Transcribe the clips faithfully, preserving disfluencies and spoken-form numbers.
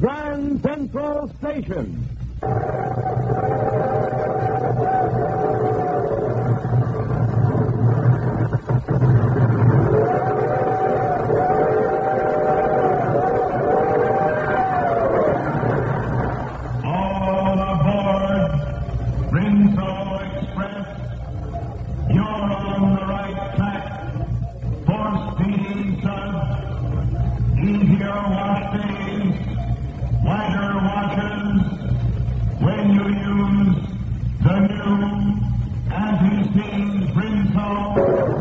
Grand Central Station. All aboard Rinso Express. You're on the right track for speeding suds, easier wash days, wider washes, when you use the new anti-seize Rinso.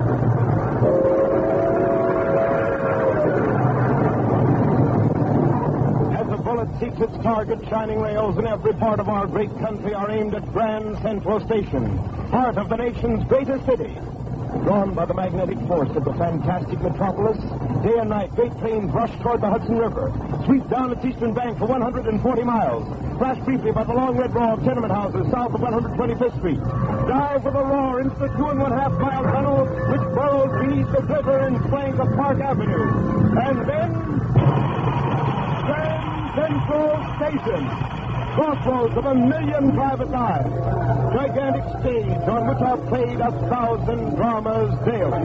Seeks its target, shining rails in every part of our great country are aimed at Grand Central Station, heart of the nation's greatest city. Drawn by the magnetic force of the fantastic metropolis, day and night great trains rush toward the Hudson River, sweep down its eastern bank for one hundred forty miles, flash briefly by the long red row of tenement houses south of one hundred twenty-fifth Street, dive with a roar into the two and one half mile tunnel which burrows beneath the river and flank of Park Avenue. And then... Grand Central Station, crossroads of a million private lives, gigantic stage on which are played a thousand dramas daily.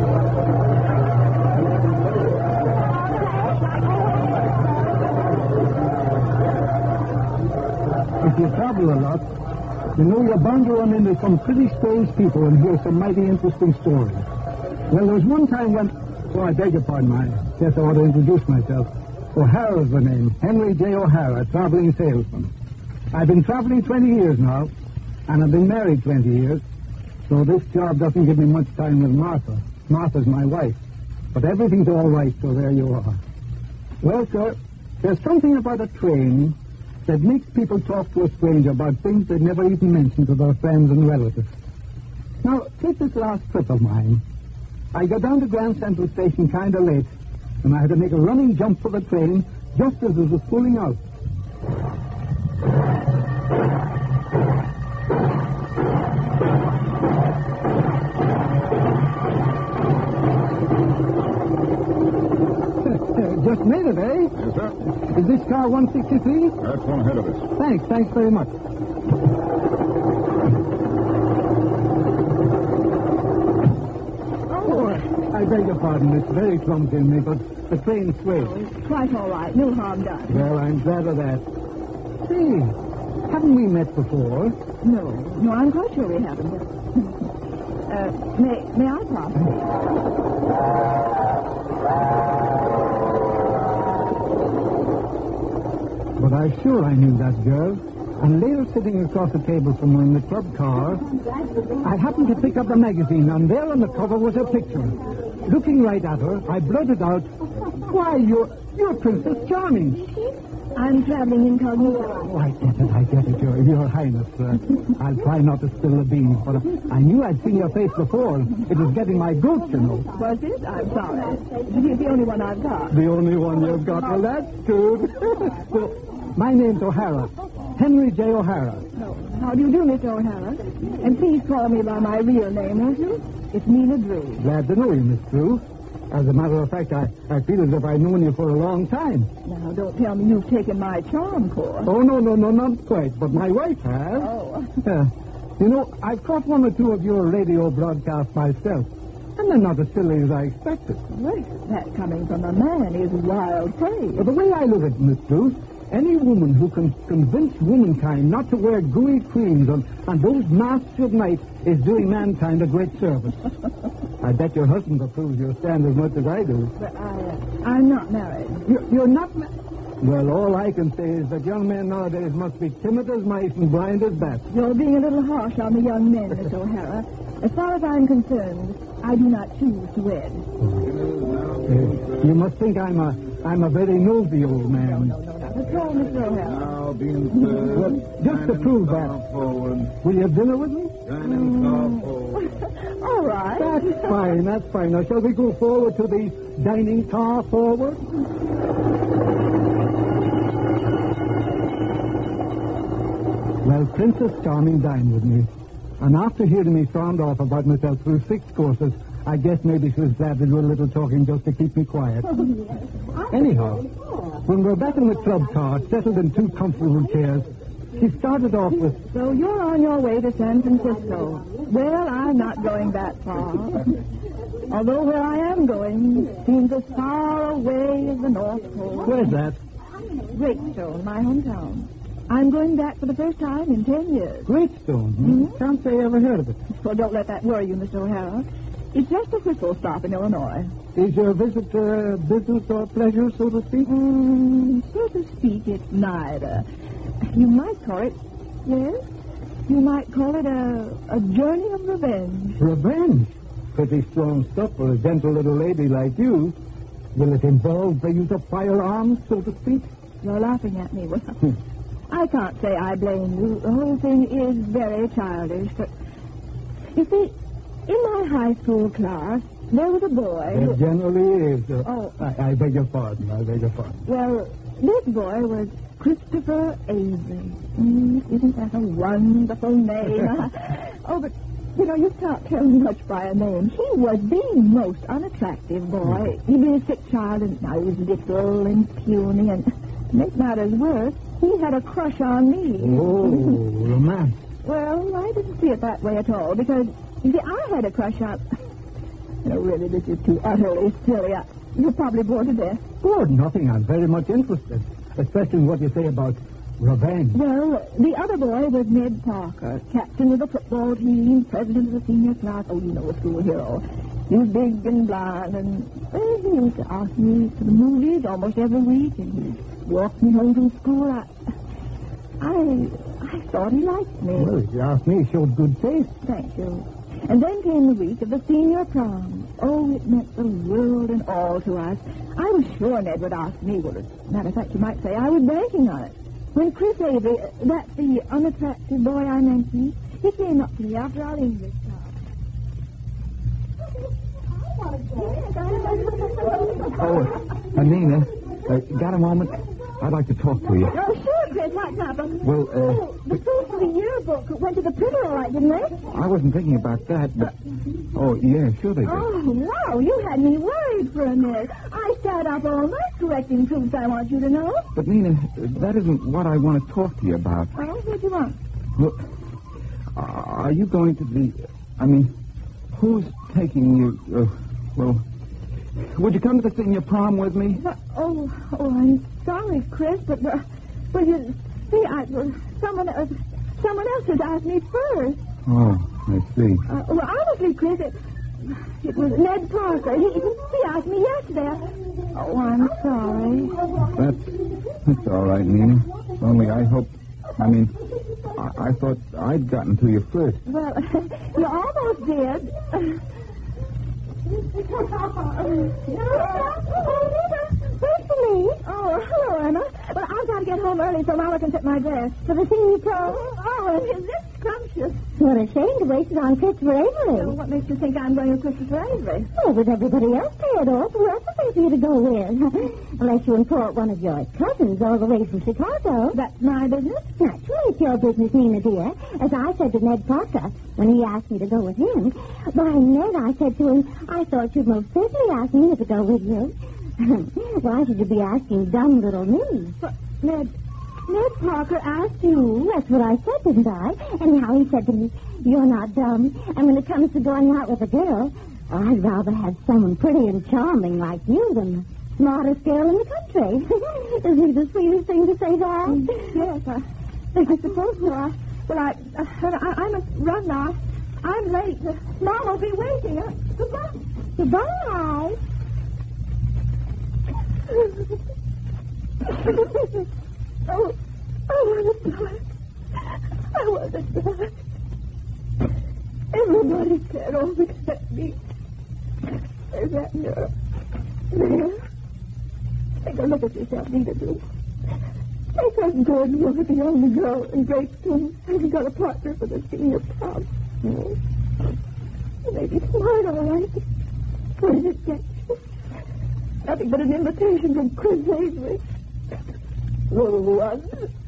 If you travel a lot, you know you're bound to run into some pretty strange people and hear some mighty interesting stories. Well, there was one time when... Oh, I beg your pardon, I guess I ought to introduce myself. O'Hara's the name. Henry J. O'Hara, traveling salesman. I've been traveling twenty years now, and I've been married twenty years, so this job doesn't give me much time with Martha. Martha's my wife. But everything's all right, so there you are. Well, sir, there's something about a train that makes people talk to a stranger about things they'd never even mentioned to their friends and relatives. Now, take this last trip of mine. I got down to Grand Central Station kind of late, and I had to make a running jump for the train just as it was pulling out. Just made it, eh? Yes, sir. Is this car one sixty-three? That's one ahead of us. Thanks, thanks very much. I beg your pardon, it's very clumsy in me, but the train sways. Oh, it's quite all right. No harm done. Well, I'm glad of that. Say, haven't we met before? No, no, I'm quite sure we haven't. uh, may, may I pass? But I'm sure I knew that girl. And later, sitting across the table from her in the club car, I happened to pick up a magazine, and there on the cover was her picture. Looking right at her, I blurted out, "Why, you're, you're Princess Charming." I'm traveling incognito. Oh, I get it, I get it, Your, your Highness. Uh, I'll try not to spill the beans, but I knew I'd seen your face before. It was getting my goat, you know. Was it? I'm sorry. It's the only one I've got. The only one you've got? Well, that's good. Well, my name's O'Hara. Henry J. O'Hara. Oh, how do you do, Miss O'Hara? And please call me by my real name, won't you? It's Nina Drew. Glad to know you, Miss Drew. As a matter of fact, I, I feel as if I've known you for a long time. Now, don't tell me you've taken my charm course. Oh, no, no, no, not quite. But my wife has. Oh. Uh, you know, I've caught one or two of your radio broadcasts myself. And they're not as silly as I expected. Well, that coming from a man is wild praise. But the way I look at it, Miss Drew, any woman who can convince womankind not to wear gooey creams on, on those masks at night is doing mankind a great service. I bet your husband approves your stand as much as I do. But I, uh, I'm not married. You're, you're not married? Well, all I can say is that young men nowadays must be timid as mice and blind as bats. You're being a little harsh on the young men, Miss O'Hara. As far as I'm concerned, I do not choose to wed. Uh, you must think I'm a I'm a very nosy old man. No, no, no, not at all, Mister O'Hara. Now, being third, Well, just to prove that, forward. will you have dinner with me? Shining far forward. All right. That's fine, that's fine. Now, shall we go forward to the dining car forward? Well, Princess Charming dined with me. And after hearing me sound off about myself through six courses, I I guess maybe she was glad to do a little talking just to keep me quiet. Oh, yes. Anyhow, when we're back in the club car, settled in two comfortable chairs, she started off with, So you're on your way to San Francisco. Well, I'm not going that far. Although where I am going seems as far away as the North Pole. where's that? Greatstone, my hometown. I'm going back for the first time in ten years. Greatstone. Hmm? Mhm. Can't say I ever heard of it. Well, don't let that worry you, Mister O'Hara. It's just a whistle stop in Illinois. Is your visit uh, business or pleasure, so to speak? Mm, so to speak, it's neither. You might call it, yes, you might call it a, a journey of revenge. Revenge? Pretty strong stuff for a gentle little lady like you. Will it involve the use of firearms, so to speak? You're laughing at me. Well, I can't say I blame you. The whole thing is very childish, but you see, in my high school class, there was a boy. It who- generally is. Uh, Oh. I, I beg your pardon. I beg your pardon. Well, this boy was Christopher Avery. Mm, isn't that a wonderful name? Oh, but, you know, you can't tell much by a name. He was the most unattractive boy. He was a sick child, and I was little and puny, and to make matters worse, he had a crush on me. Oh, romance. Well, I didn't see it that way at all, because, you see, I had a crush on... No, really, this is too utterly silly. I... You're probably bored to death. Good, nothing. I'm very much interested, especially in what you say about revenge. Well, the other boy was Ned Parker, captain of the football team, president of the senior class. Oh, you know, a school hero. He was big and blond, and well, he used to ask me to the movies almost every week, and he'd walk me home from school. I, I, I thought he liked me. Well, if you ask me, he showed good taste. Thank you. And then came the week of the senior prom. Oh, it meant the world and all to us. I was sure Ned would ask me. Well, as a matter of fact, you might say I was banking on it. When Chris Avery, that's the unattractive boy I mentioned, he came up to me after our English class. Oh, Anina, uh, got a moment? I'd like to talk to you. Oh, sure, Chris. What's happened? Well, uh... Oh, the proof for the yearbook went to the printer all right, didn't they? I wasn't thinking about that, but... Oh, yeah, sure they did. Oh, wow, you had me worried for a minute. I sat up all night correcting proofs, I want you to know. But, Nina, that isn't what I want to talk to you about. Well, what do you want? Look, uh, are you going to be... I mean, who's taking you... Uh, well, would you come to the senior prom with me? But, oh, oh, I'm sorry, Chris, but, uh, well, you see, I, well, someone, uh, someone else has asked me first. Oh, I see. Uh, well, honestly, Chris, it, it was Ned Parker. He, he asked me yesterday. Oh, I'm sorry. That's, that's all right, Nina. Only I hope... I mean, I, I thought I'd gotten to you first. Well, you almost did. Wait for me. Oh, hello, Emma. Well, I've got to get home early so Mama can fit my dress. For the senior prom? Oh, and is this scrumptious? What a shame to waste it on Christopher Avery. Well, what makes you think I'm going with Christopher Avery? Oh, with everybody else paired off, who else is there for you to go with? Unless you import one of your cousins all the way from Chicago. That's my business. Naturally, it's your business, Nina, dear. As I said to Ned Parker when he asked me to go with him. Why, Ned, I said to him, I thought you'd most certainly ask me to go with you. Why should you be asking dumb little me? But, Ned, Ned Parker asked you. That's what I said, didn't I? Anyhow, he said to me, you're not dumb. And when it comes to going out with a girl, I'd rather have someone pretty and charming like you than the smartest girl in the country. Isn't it the sweetest thing to say that? Yes, I, I suppose so. I, well, I, uh, I, I must run now. I'm late. Uh, Mom will be waiting. Uh, goodbye. Goodbye. oh, oh, I was blind. I wasn't blind. Everybody said all except me. There's that nerve. There. Take a look at yourself, Nina, do. Take us good and look at the only girl in Greatstone. Have you got a partner for the senior prom? No. You may be smart, all right. What did it get you? Nothing but an invitation from Chris Avery. Little one.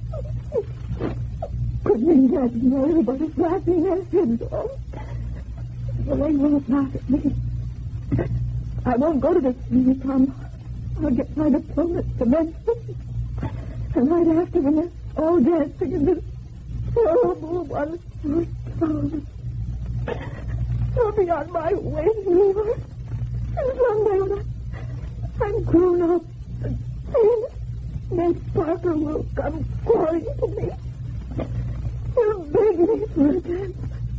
Couldn't imagine why everybody's laughing their heads off. Well, they won't laugh at me. I won't go to the senior prom. I'll get my diploma at commencement. And right after, when they're all dancing in this horrible one-horse town, I'll be on my way north. And someday when I, I'm grown up and famous, Miss Parker will come calling to me. He'll beg me for a dance.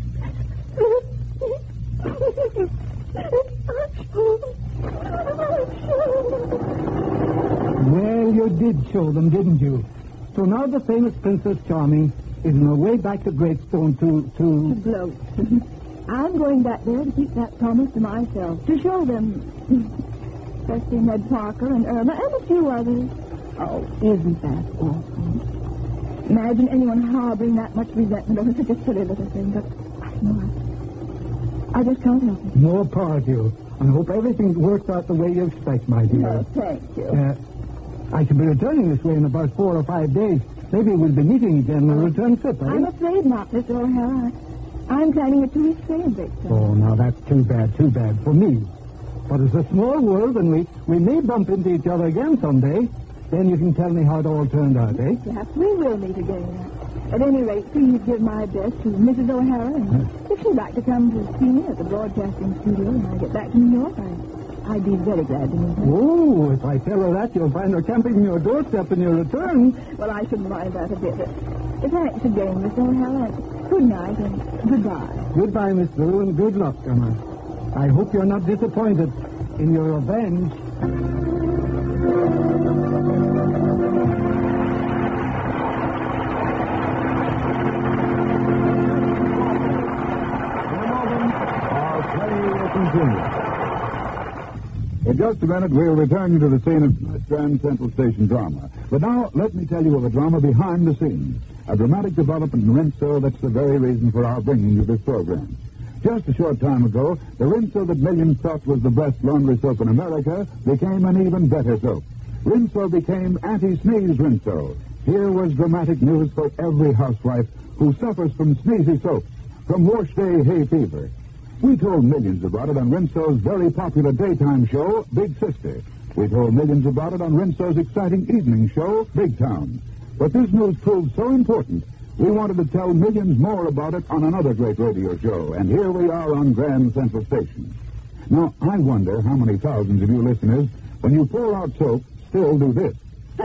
Well, you did show them, didn't you? So now the famous Princess Charming is on her way back to Greatstone to... to... To gloat. I'm going back there to keep that promise to myself, to show them, especially Ned Parker and Irma and a few others. Oh, isn't that awful? Imagine anyone harboring that much resentment over such a silly little thing, but I know I, I just can't help it. More power to you. I hope everything works out the way you expect, my dear. No, thank you. Uh, I should be returning this way in about four or five days. Maybe we'll be meeting again on the return trip, eh? I'm afraid not, Mister O'Hara. I'm planning a two-week stay in Victor. Oh, now that's too bad, too bad for me. But it's a small world, and we, we may bump into each other again someday. Then you can tell me how it all turned out, eh? Perhaps we will meet again. At any rate, please give my best to Missus O'Hara, and if she'd like to come to see me at the broadcasting studio when I get back to New York, I, I'd be very glad to meet her. Oh, if I tell her that, you'll find her camping on your doorstep in your return. Well, I shouldn't mind that a bit. But thanks again, Mister O'Hara. Good night and goodbye. Goodbye, Miss Lou, and good luck, Emma. I hope you're not disappointed in your revenge. In just a minute, we'll return you to the scene of Grand Central Station drama. But now, let me tell you of a drama behind the scenes. A dramatic development in Rinso that's the very reason for our bringing you this program. Just a short time ago, the Rinso that millions thought was the best laundry soap in America became an even better soap. Rinso became anti-sneeze Rinso. Here was dramatic news for every housewife who suffers from sneezy soaps, from wash day hay fever. We told millions about it on Rinso's very popular daytime show, Big Sister. We told millions about it on Rinso's exciting evening show, Big Town. But this news proved so important, we wanted to tell millions more about it on another great radio show, and here we are on Grand Central Station. Now, I wonder how many thousands of you listeners, when you pour out soap, still do this.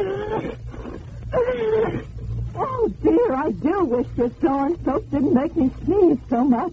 Oh, dear, I do wish this darn soap didn't make me sneeze so much.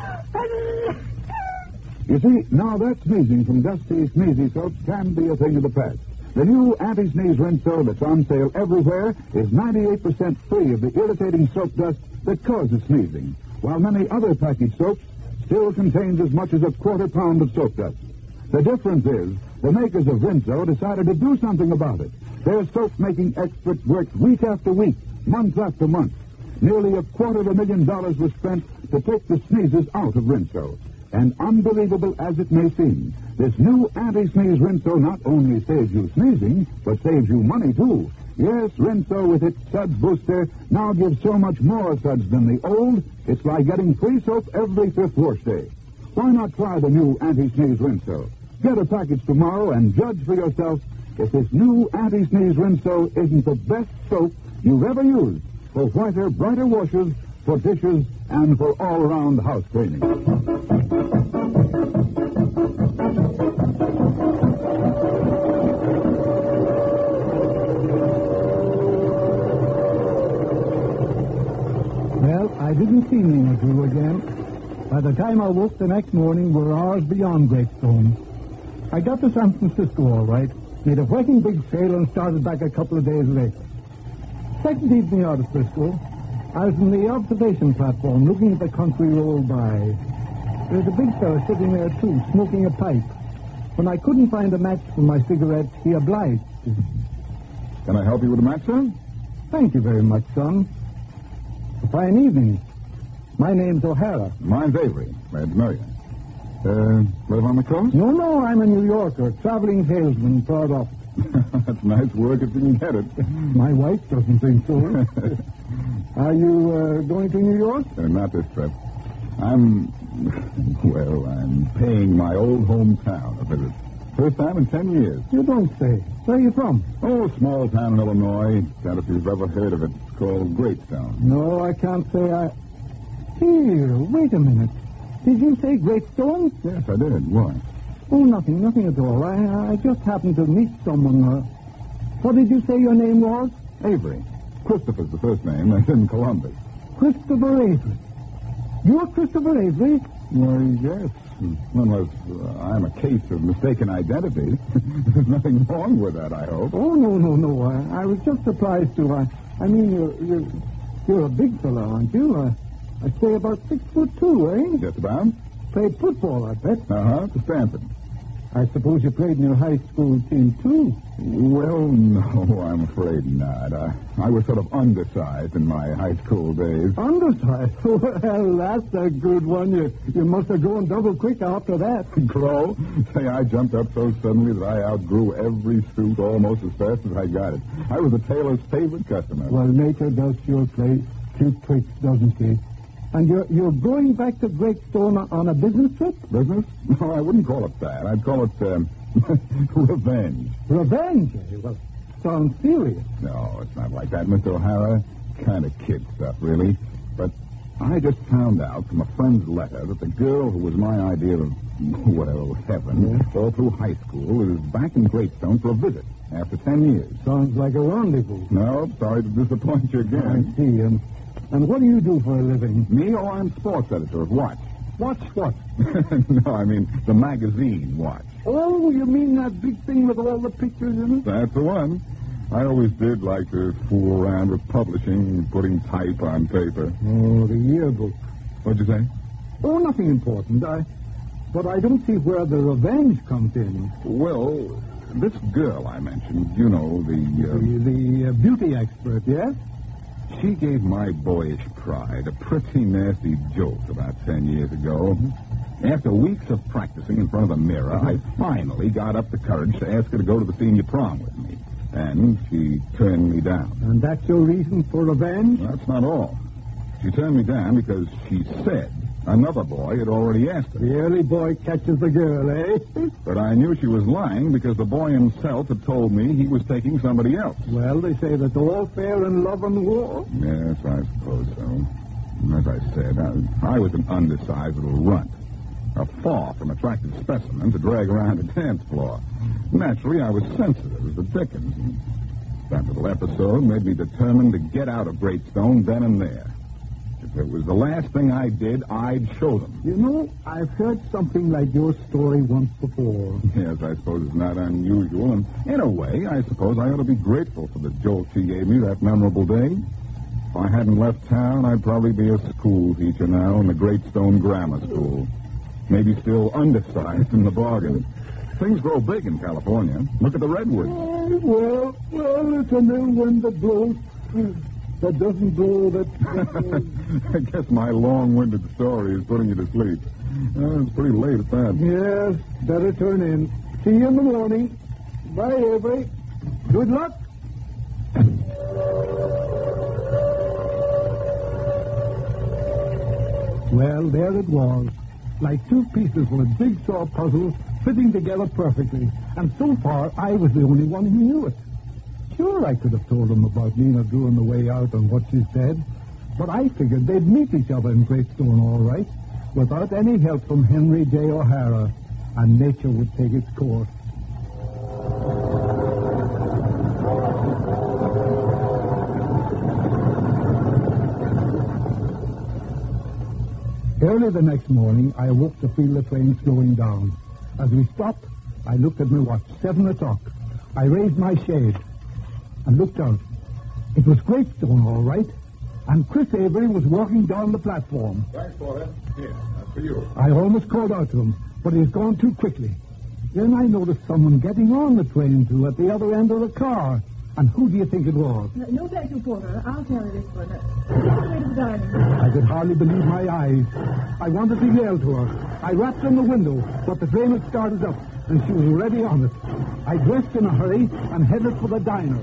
You see, now that sneezing from dusty, sneezy soaps can be a thing of the past. The new anti-sneeze Rinso that's on sale everywhere is ninety-eight percent free of the irritating soap dust that causes sneezing, while many other packaged soaps still contains as much as a quarter pound of soap dust. The difference is the makers of Rinso decided to do something about it. Their soap-making experts worked week after week, month after month. Nearly a quarter of a million dollars was spent to take the sneezes out of Rinso. And unbelievable as it may seem, this new anti-sneeze Rinso not only saves you sneezing, but saves you money, too. Yes, Rinso with its suds booster now gives so much more suds than the old, it's like getting free soap every fifth wash day. Why not try the new anti-sneeze Rinso? Get a package tomorrow and judge for yourself if this new anti-sneeze Rinso isn't the best soap you've ever used for whiter, brighter washes, for dishes, and for all-around house cleaning. Well, I didn't see Nina Drew again. By the time I woke the next morning, we're hours beyond Greatstone. I got to San Francisco all right, made a whacking big sale, and started back a couple of days later. Second evening out of Frisco, I was on the observation platform looking at the country roll by. There's a big fellow sitting there, too, smoking a pipe. When I couldn't find a match for my cigarette, he obliged. Can I help you with a match, sir? Thank you very much, son. A fine evening. My name's O'Hara. Mine's Avery. Glad to know you. Uh, live on the coast? No, no, I'm a New Yorker, traveling salesman, proud of it. That's nice work if you can get it. My wife doesn't think so. Are you uh, going to New York? Uh, not this trip. I'm, well, I'm paying my old hometown a visit. First time in ten years. You don't say. Where are you from? Oh, a small town in Illinois. Doubt if you've ever heard of it. It's called Greatstone. No, I can't say I... Here, wait a minute. Did you say Greatstone? Yes, I did. Why? Oh, nothing, nothing at all. I, I just happened to meet someone. Uh... What did you say your name was? Avery. Christopher's the first name. That's in Columbus. Christopher Avery. You're Christopher Avery? Why, yes. Unless uh, I'm a case of mistaken identity. There's nothing wrong with that, I hope. Oh, no, no, no. I, I was just surprised to... I, I mean, you're, you're, you're a big fellow, aren't you? Uh, I'd say about six foot two, eh? Just about. Played football, I bet. Uh-huh, to Stanford. I suppose you played in your high school team, too. Well, no, I'm afraid not. I, I was sort of undersized in my high school days. Undersized? Well, that's a good one. You, you must have grown double quick after that. Grow? Say, I jumped up so suddenly that I outgrew every suit almost as fast as I got it. I was the tailor's favorite customer. Well, nature does sure play cute tricks, doesn't she? And you're, you're going back to Greatstone on a business trip? Business? No, I wouldn't call it that. I'd call it um, revenge. Revenge? Eh? Well, sounds serious. No, it's not like that, Mister O'Hara. Kind of kid stuff, really. But I just found out from a friend's letter that the girl who was my idea of, well, heaven, yeah. all through high school, is back in Greatstone for a visit after ten years. Sounds like a rendezvous. No, sorry to disappoint you again. I see. Um, and what do you do for a living? Me? Oh, I'm sports editor of Watch. Watch what? No, I mean the magazine Watch. Oh, you mean that big thing with all the pictures in it? That's the one. I always did like to fool around with publishing and putting type on paper. Oh, the yearbook. What'd you say? Oh, nothing important. I, but I don't see where the revenge comes in. Well, this girl I mentioned, you know, the... Uh, the the uh, beauty expert, yes? She gave my boyish pride a pretty nasty jolt about ten years ago. Mm-hmm. After weeks of practicing in front of the mirror, mm-hmm. I finally got up the courage to ask her to go to the senior prom with me. And she turned me down. And that's your reason for revenge? That's not all. She turned me down because she said another boy had already asked her. The early boy catches the girl, eh? But I knew she was lying because the boy himself had told me he was taking somebody else. Well, they say that's all fair in love and war. Yes, I suppose so. As I said, I, I was an undersized little runt. A far from attractive specimen to drag around a dance floor. Naturally, I was sensitive as the dickens. And that little episode made me determined to get out of Greatstone then and there. If it was the last thing I did, I'd show them. You know, I've heard something like your story once before. Yes, I suppose it's not unusual. And in a way, I suppose I ought to be grateful for the jolt she gave me that memorable day. If I hadn't left town, I'd probably be a school teacher now in the Greatstone Grammar School. Maybe still undersized in the bargain. Things grow big in California. Look at the redwoods. Oh, well, well, it's a new wind that blows. That doesn't blow, that... I guess my long-winded story is putting you to sleep. Uh, it's pretty late at that. Yes, better turn in. See you in the morning. Bye, Avery. Good luck. Well, there it was. Like two pieces of a jigsaw puzzle fitting together perfectly. And so far, I was the only one who knew it. Sure, I could have told them about Nina Drew on the way out and what she said. But I figured they'd meet each other in Greatstone all right, without any help from Henry J. O'Hara, and nature would take its course. Early the next morning, I awoke to feel the train slowing down. As we stopped, I looked at my watch. Seven o'clock. I raised my shade and looked out. It was Greatstone, all right, and Chris Avery was walking down the platform. Thanks, Porter. Here, that's for you. I almost called out to him, but he had gone too quickly. Then I noticed someone getting on the train, too, at the other end of the car. And who do you think it was? No, no thank you, Porter. I'll carry this one. Uh, way to the dining. I could hardly believe my eyes. I wanted to yell to her. I rapped on the window, but the train had started up, and she was already on it. I dressed in a hurry and headed for the diner.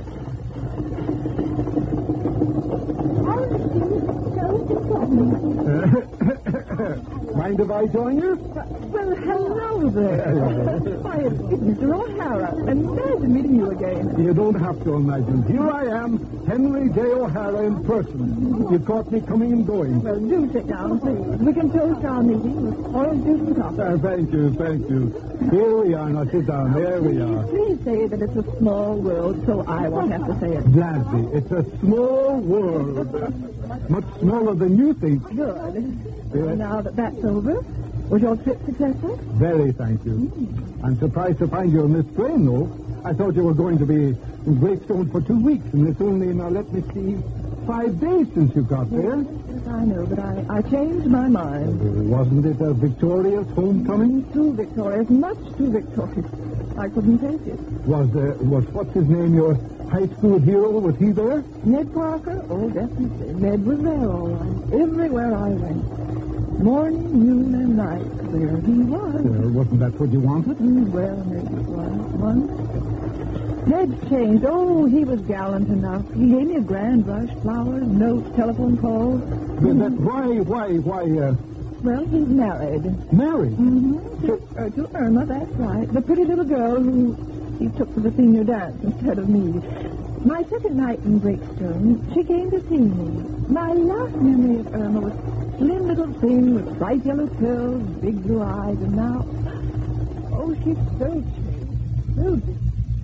Oh, so important. Mind if I join you? Well, hello there. Why, it's it's Mister O'Hara. Imagine meeting you again. You don't have to imagine. Here I am, Henry J. O'Hara in person. You caught me coming and going. Well, do sit down, please. We can toast our meeting with orange juice and coffee. Uh, thank you, thank you. Here we are. Now sit down. There we are. Please say that it's a small world, so I won't have to say it. Gladly. It's a small world. Much smaller than you think. Good. Yes. Now that that's over, was your trip successful? Very, thank you. I'm surprised to find you on this train, though. I thought you were going to be in Greystone for two weeks, and it's only, now let me see, five days since you got there. Yes, I know, but I, I changed my mind. Uh, Wasn't it a victorious homecoming? Too victorious, much too victorious. I couldn't take it. Was, uh, was what's his name, your high school hero? Was he there? Ned Parker? Oh, definitely. Ned was there, all right. Everywhere I went. Morning, noon, and night. There he was. Uh, wasn't that what you wanted? Mm, well, maybe it was. One. Ned's changed. Oh, he was gallant enough. He gave me a grand rush, flowers, notes, telephone calls. But that, why, why, why, uh, Well, he's married. married? Mm-hmm. To, uh, to Irma, that's right. The pretty little girl who he took to the senior dance instead of me. My second night in Breakstone, she came to see me. My last memory of Irma was a slim little thing with bright yellow curls, big blue eyes, and now... Oh, she's so changed. So different.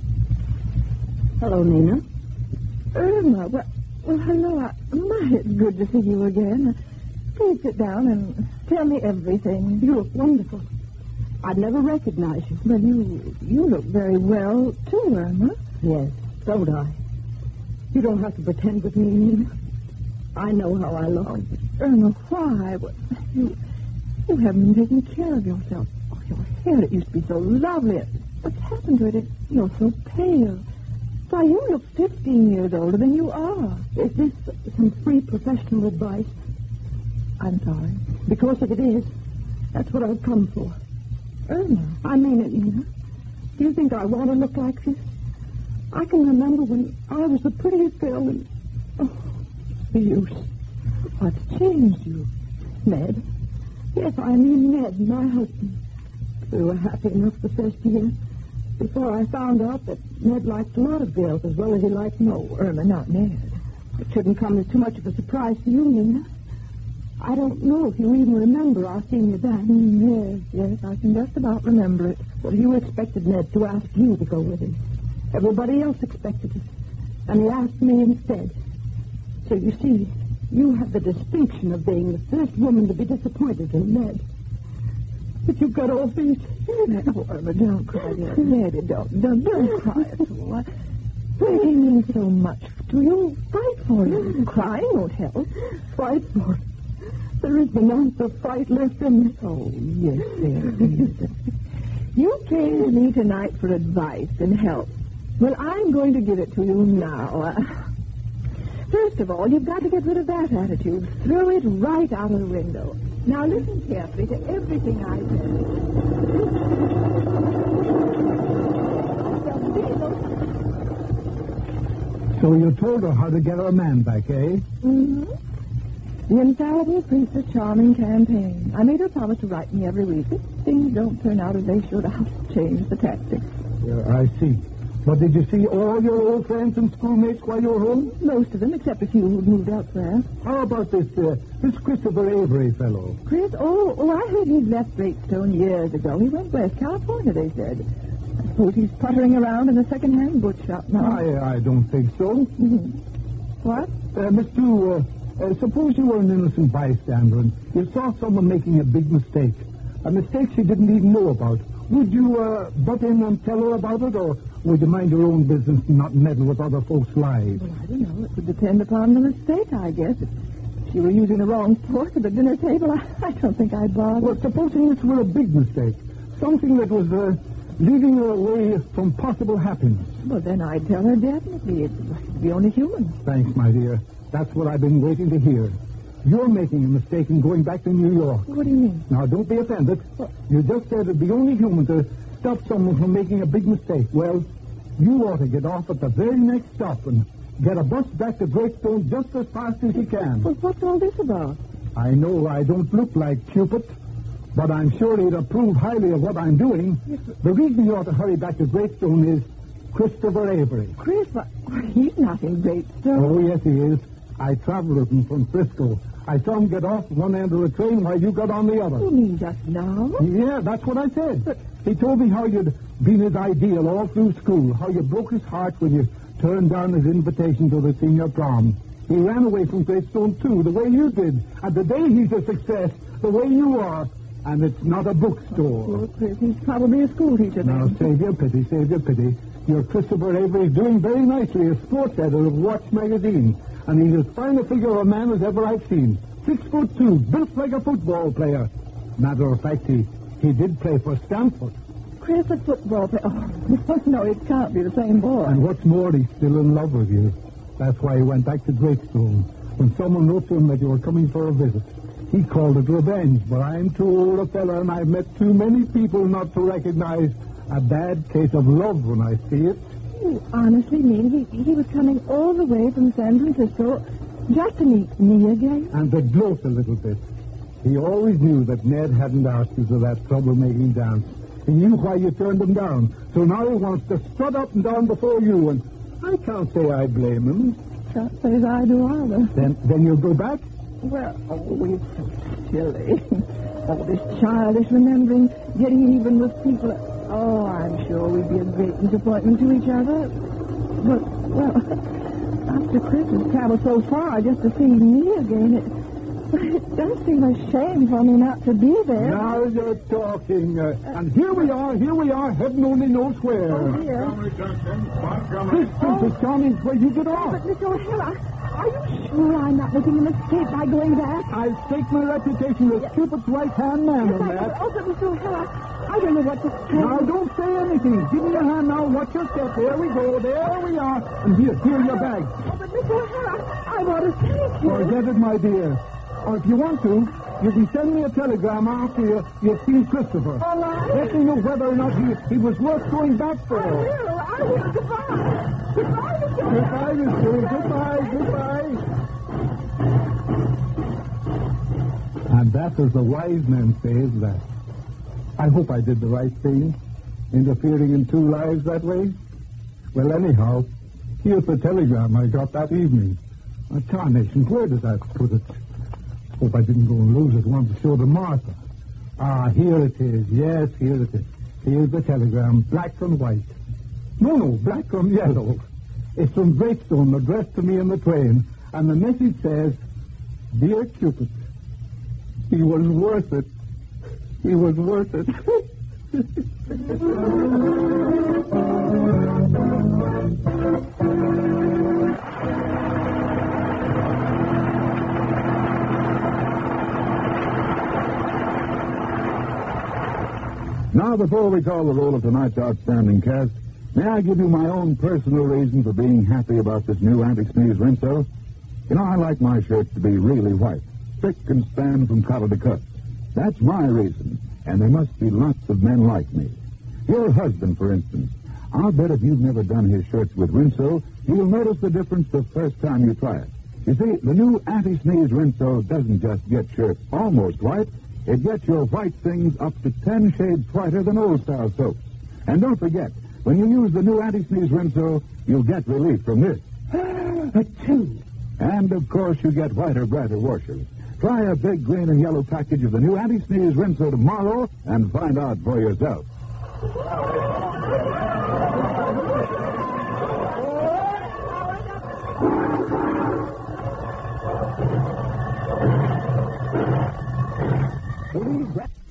Hello, Nina. Irma, well, well hello. I, my, it's good to see you again. Please sit down and tell me everything. You look wonderful. I'd never recognized you. Well, you you look very well, too, Irma. Yes, don't I? You don't have to pretend with me, Nina. I know how I look. Oh, Irma, why? What, you, you haven't been taking care of yourself. Oh, your hair, it used to be so lovely. What's happened to it? It you're so pale. Why, you look fifteen years older than you are. Is this some free professional advice? I'm sorry. Because if it is, that's what I've come for. Irma. I mean it, Nina. Do you think I want to look like this? I can remember when I was the prettiest girl in... Oh, the use. What's changed you? Ned. Yes, I mean Ned, my husband. We were happy enough the first year. Before I found out that Ned liked a lot of girls as well as he liked me. No, Irma, not Ned. It shouldn't come as too much of a surprise to you, Nina. I don't know if you even remember our senior dance. Mm, yes, yes, I can just about remember it. Well, you expected Ned to ask you to go with him. Everybody else expected it. And he asked me instead. So you see, you have the distinction of being the first woman to be disappointed in Ned. But you've got all these... Oh, Irma, don't cry, dear. Ned, don't, don't, don't cry at all. He means so much to you. Fight for him. Crying won't help. Fight for it. There isn't an ounce of fight left in me. Oh, yes, there is. You came to me tonight for advice and help. Well, I'm going to give it to you now. Uh, first of all, you've got to get rid of that attitude. Throw it right out of the window. Now, listen carefully to everything I say. So you told her how to get her man back, eh? Mm-hmm. The infallible Princess Charming campaign. I made her promise to write me every week. If things don't turn out as they should, I'll change the tactics. Yeah, I see. But did you see all your old friends and schoolmates while you were home? Most of them, except a few who'd moved elsewhere. How about this, uh, this Christopher Avery fellow? Chris? Oh, oh, I heard he'd left Greystone years ago. He went west, California, they said. I suppose he's puttering around in a second-hand boot shop now. I, I don't think so. Mm-hmm. What? Uh, Mister Uh, uh, suppose you were an innocent bystander and you saw someone making a big mistake. A mistake she didn't even know about. Would you uh, butt in and tell her about it, or would you mind your own business and not meddle with other folks' lives? Well, I don't know. It would depend upon the mistake, I guess. If she were using the wrong fork at the dinner table, I, I don't think I'd bother. Well, supposing this were a big mistake. Something that was uh, leading her away from possible happiness. Well, then I'd tell her definitely. It's the only human. Thanks, my dear. That's what I've been waiting to hear. You're making a mistake in going back to New York. What do you mean? Now, don't be offended. What? You just said it'd be only human to stop someone from making a big mistake. Well, you ought to get off at the very next stop and get a bus back to Greystone just as fast as you can. Well, what's all this about? I know I don't look like Cupid, but I'm sure he'd approve highly of what I'm doing. Yes, The reason you ought to hurry back to Greatstone is Christopher Avery. Chris, but he's not in Greatstone. Oh, yes, he is. I traveled with him from Frisco. I saw him get off one end of the train while you got on the other. You mean just now? Yeah, that's what I said. But- He told me how you'd been his ideal all through school, how you broke his heart when you turned down his invitation to the senior prom. He ran away from Greatstone, too, the way you did. And today he's a success, the way you are. And it's not a bookstore. Poor Chris, he's probably a school teacher Now, then. save your pity, save your pity. Your Christopher Avery is doing very nicely as sports editor of Watch magazine. And he's as fine a figure of a man as ever I've seen. Six foot two, built like a football player. Matter of fact, he, he did play for Stanford. Chris, a football player. Oh, no, it can't be the same boy. And what's more, he's still in love with you. That's why he went back to Greatstone. When someone wrote to him that you were coming for a visit, he called it revenge. But I'm too old a fella, and I've met too many people not to recognize a bad case of love when I see it. You honestly mean he, he was coming all the way from San Francisco just to meet me again? And to gloat a little bit. He always knew that Ned hadn't asked you to that troublemaking dance. He knew why you turned him down. So now he wants to strut up and down before you, and I can't say I blame him. Can't say as I do either. Then then you'll go back? Well, oh, it's so silly. All this childish remembering, getting even with people. Oh, I'm sure we'd be a great disappointment to each other. But, well, after Chris has traveled so far just to see me again, it, it does seem a shame for me not to be there. Now you're talking. Uh, and here we are, here we are, heaven only knows where. Oh, dear. This Princess Johnny's where you get off. But, Miss O'Hara, are you sure I'm not making a mistake by going back? I've staked my reputation as Cupid's right-hand man Yes, on I, that. oh, but Miss O'Hara, I don't know what to say. Now, don't say anything. Give me your hand now. Watch your step. There we go. There we are. And here, here your bag. Oh, but Miss O'Hara, I want to thank you. Forget it, my dear. Or if you want to, you can send me a telegram after you, you've seen Christopher. All right. Let me know whether or not he, he was worth going back for. I will. I will. Goodbye. Goodbye, Mister Goodbye, Mister Goodbye, goodbye. And that, as the wise man says, that. I hope I did the right thing, interfering in two lives that way. Well, anyhow, here's the telegram I got that evening. Uh, Carnation, where did I put it? Hope I didn't go and lose it. Wanted to show to Martha. Ah, here it is. Yes, here it is. Here's the telegram, black and white. No, no, black and yellow. It's from Greatstone, addressed to me in the train. And the message says, Dear Cupid, he was worth it. He was worth it. Now, before we call the roll of tonight's outstanding cast, may I give you my own personal reason for being happy about this new Anti-Sneeze Rinso? You know, I like my shirts to be really white, thick and span from collar to cut. That's my reason, and there must be lots of men like me. Your husband, for instance. I'll bet if you've never done his shirts with Rinso, you'll notice the difference the first time you try it. You see, the new Anti-Sneeze Rinso doesn't just get shirts almost white, it gets your white things up to ten shades whiter than old-style soaps. And don't forget, when you use the new Anti-Sneeze Rinso, you'll get relief from this. Achoo! And, of course, you get whiter, brighter washers. Try a big green and yellow package of the new Anti-Sneeze Rinso tomorrow and find out for yourself. Please.